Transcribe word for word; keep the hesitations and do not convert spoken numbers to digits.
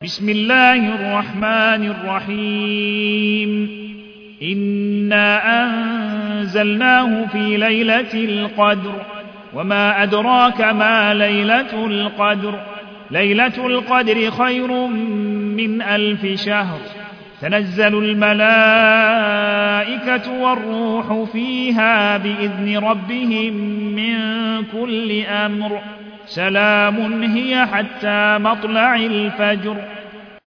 بسم الله الرحمن الرحيم إنا أنزلناه في ليلة القدر وما أدراك ما ليلة القدر ليلة القدر خير من ألف شهر تنزل الملائكة والروح فيها بإذن ربهم من كل أمر سلام هي حتى مطلع الفجر